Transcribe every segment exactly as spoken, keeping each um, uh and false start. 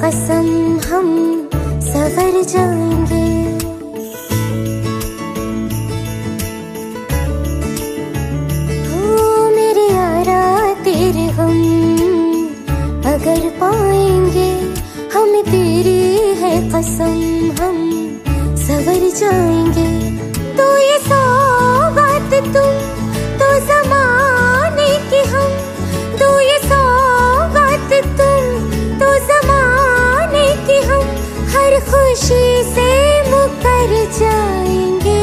कसम हम सवर जाएंगे। ओ मेरे यारा तेरे हम अगर पाएंगे, हमें तेरी है कसम हम सवर जाएंगे। तो ये सौगात तुम तो ज़माने की हम, तो ये सौगात तुम तो ज़माने की हम, हर खुशी से मुकर जाएंगे,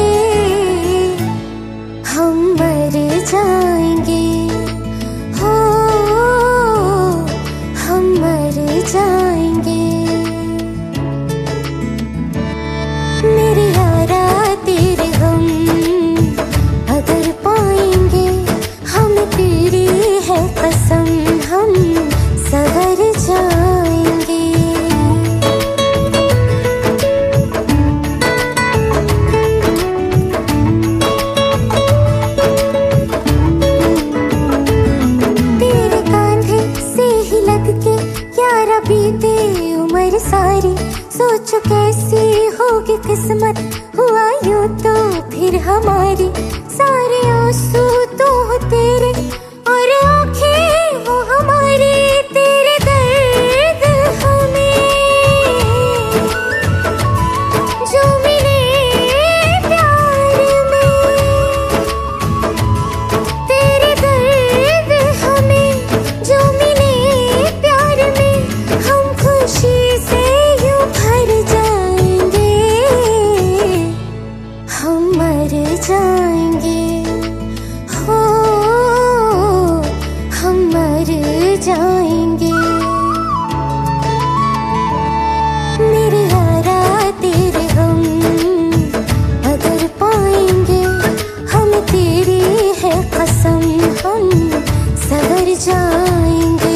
हम मर जाएंगे, हो हम मर जाएंगे। मेरे यारा तेरे हम अगर पाएंगे, हम तेरी है कसम हम सवर जाएंगे। तेरे कांधे से ही लग के यारा बीते उम्र सारी, सोचो कैसी होगी किस्मत, हुआ यूं तो फिर हमारी। सारे आंसू तो हो तेरे और आंखें वो हमारी, तेरे दर्द हमें जो मिले प्यार में, तेरे दर्द हमें जो मिले प्यार में, हम खुशी से यूं भर जाएंगे, हम मर जाएंगे, हो हम मर जाएंगे। मेरे यारा तेरे हम अगर पाएंगे, हम तेरी है कसम हम सवर जाएंगे।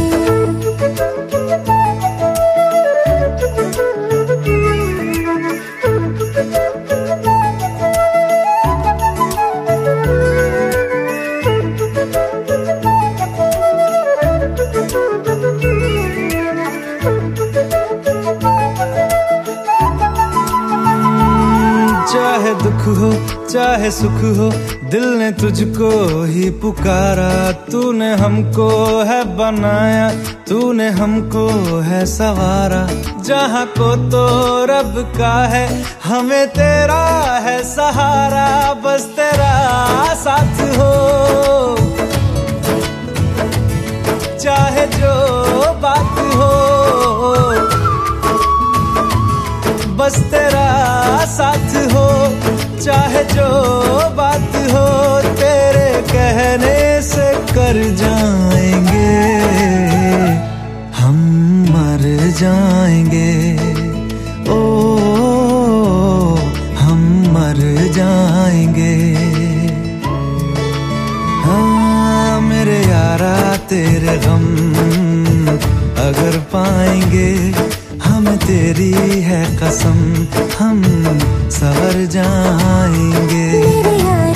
चाहे दुख हो चाहे सुख हो, दिल ने तुझको ही पुकारा। तूने हमको है बनाया, तूने हमको है सवारा। जहाँ को तो रब का है, हमें तेरा है सहारा। बस तेरा साथ हो, चाहे जो बात हो, बस तेरा साथ हो, चाहे जो बात हो। तेरे कहने से कर जाएंगे, हम मर जाएंगे, ओ हम मर जाएंगे। हाँ मेरे यारा तेरे गम अगर पाएंगे, हम तेरी है कसम हम सवर जाएंगे।